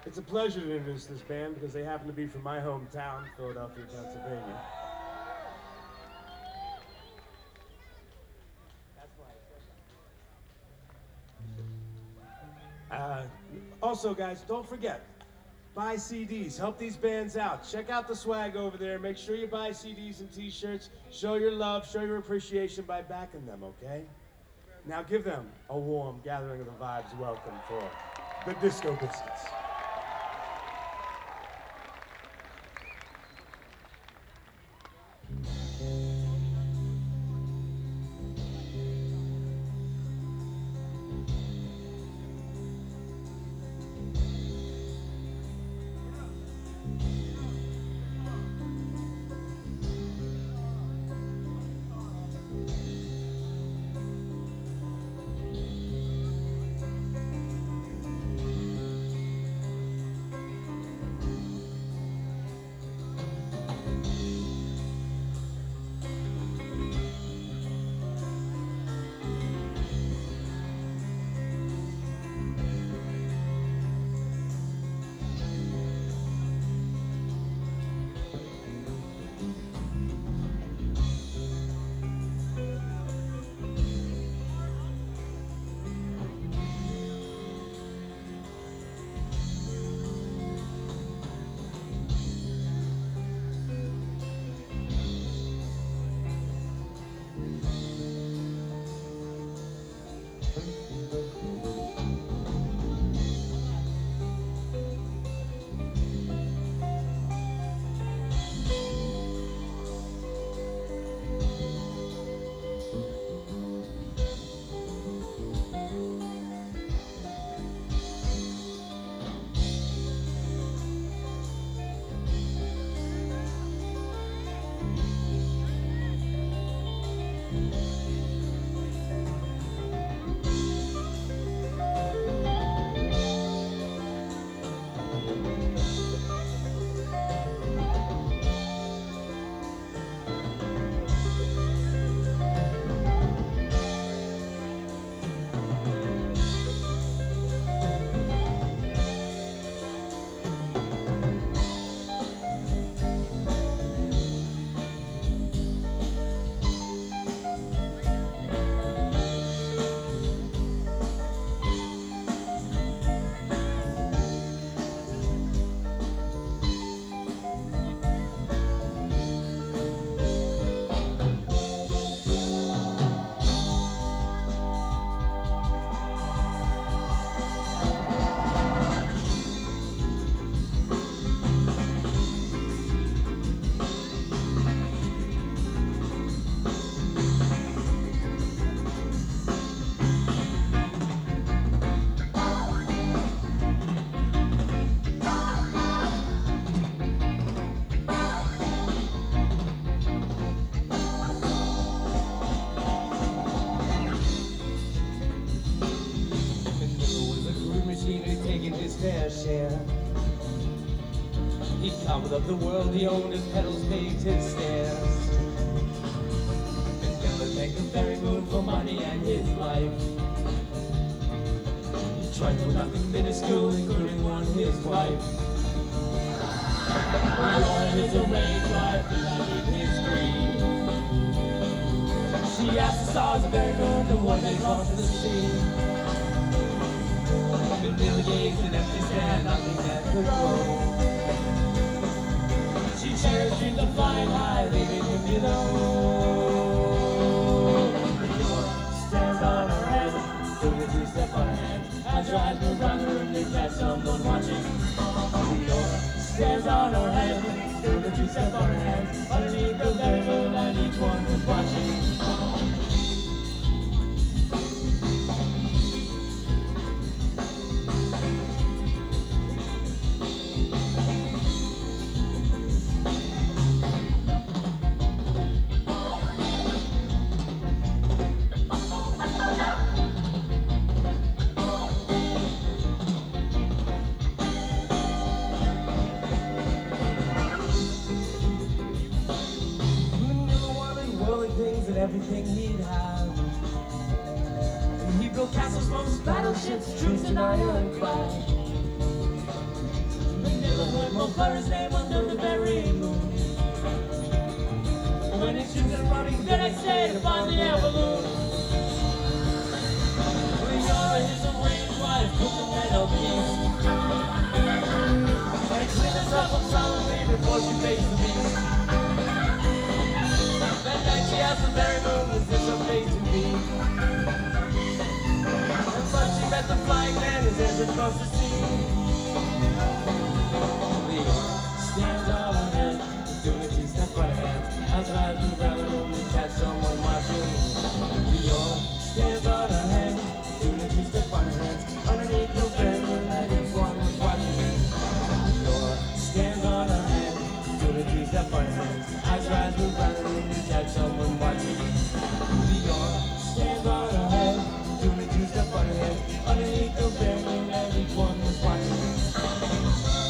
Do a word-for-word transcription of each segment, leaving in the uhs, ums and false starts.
It's a pleasure to introduce this band because they happen to be from my hometown, Philadelphia, Pennsylvania. Uh, also, guys, don't forget, buy C Ds. Help these bands out. Check out the swag over there. Make sure you buy C Ds and T-shirts. Show your love, show your appreciation by backing them, okay? Now give them a warm Gathering of the Vibes welcome for the Disco Biscuits. Fair share. He gobbled up the world, he owned his pedals, paved his stairs. And never thanked the very moon for money and his life. He tried for nothing minuscule, including one his wife. He wanted his arranged life, did not leave his dream. She asked the stars of very moon to what they crossed the sea. In the gates and empty stand, nothing that could grow. She cherished dreams of flying high, leaving him below. Stands on her head, doing a two-step on her hand. As her eyes move around the room to catch someone watching. Leora stands on her head, doing a two-step on her hand. Underneath the very moon, and each one was watching. Everything he'd have. He built castles, boats, battleships, troops, and ironclad. neighborhood, McClurry's name under the very moon. When he shoots and running, the next day to find the air balloon. Leora is a range wife, put the metal beast. And clean herself up solemnly before she face the beast. That night she asked the very moon, was this her fate to be? And but she met the flying man, his hands across the sea. Leora stands on her head, doing a two-step right hand. As I move around the room to catch someone watching. Leora stands on her head, doing a two-step on her hands. Underneath the bed, and everyone was watching. Leora stands on her head, doing a two-step on her hands. As I move around the room to catch someone watching. Leora stands on her head, doing a two-step on her hands. Underneath the bed, and everyone was watching.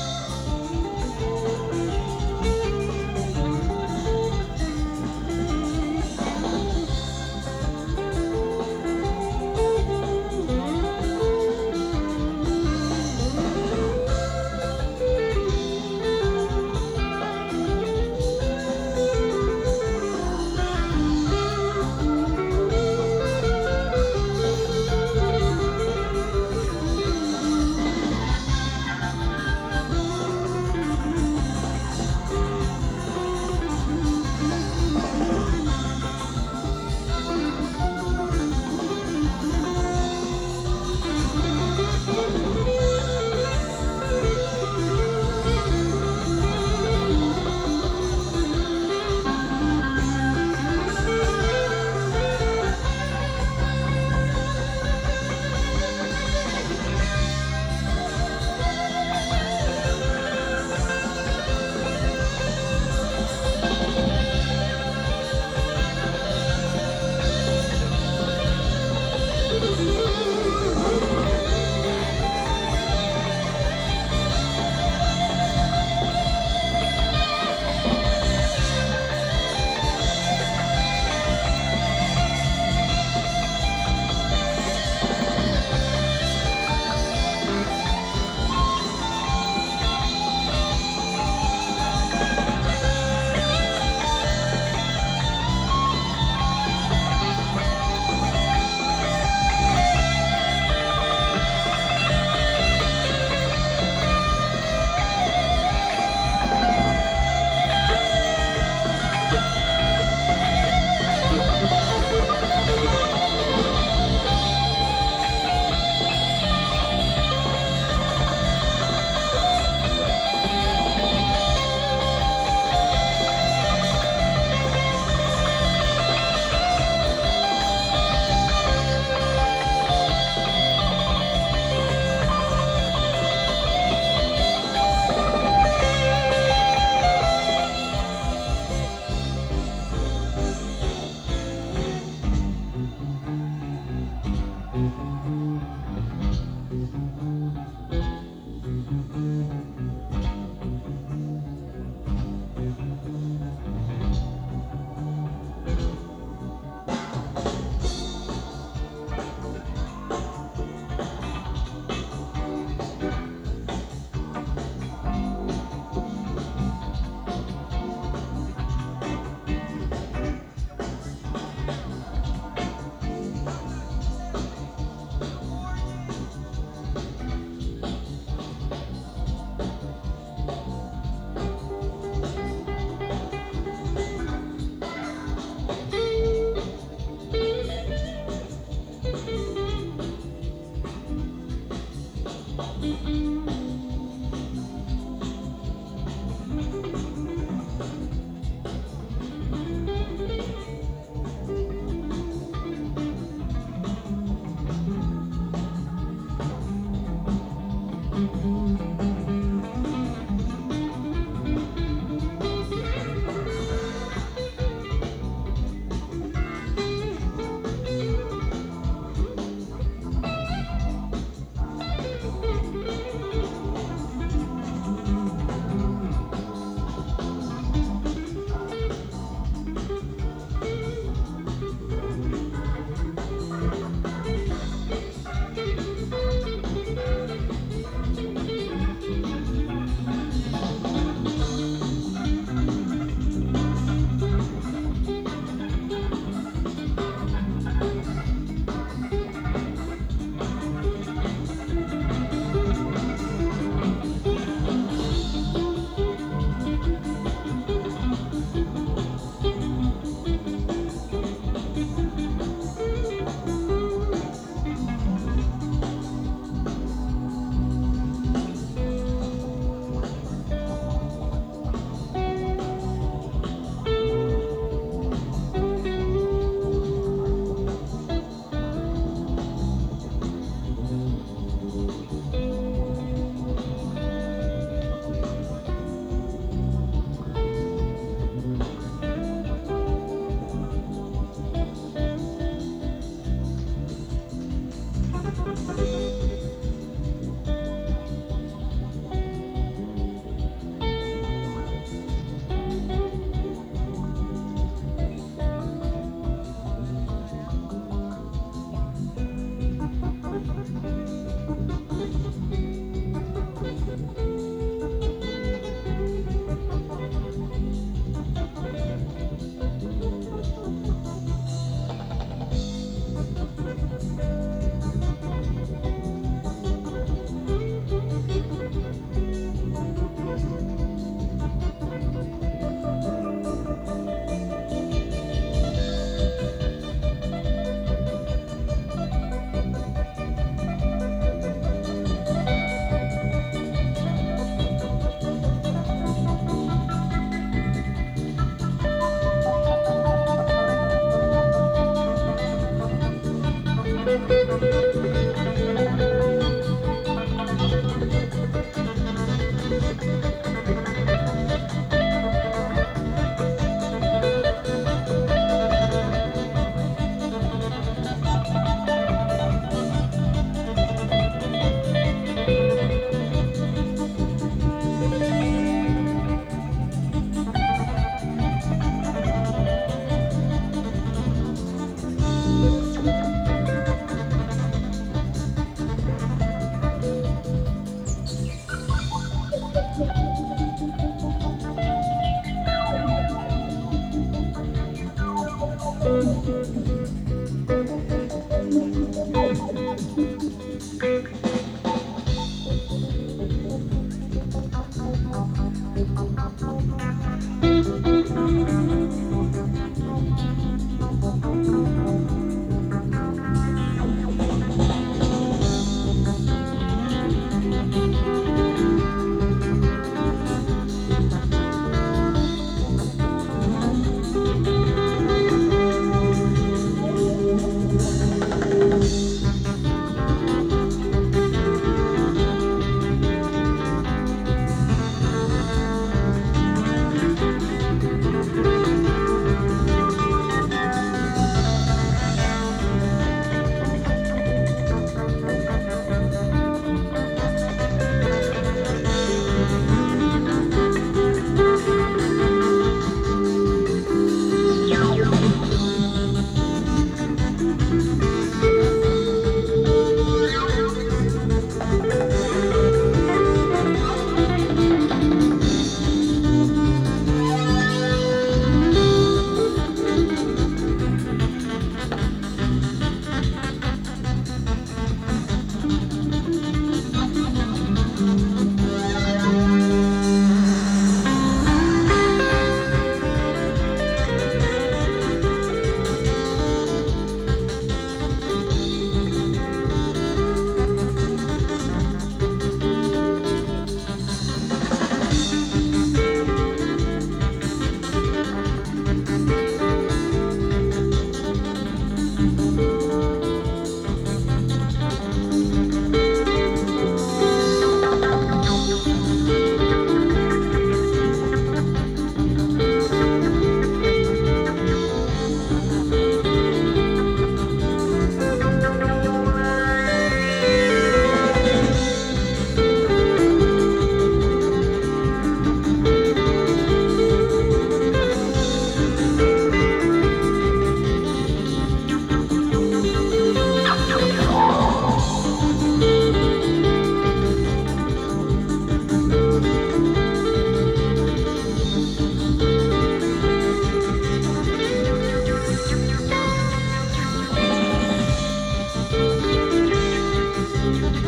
Thank you.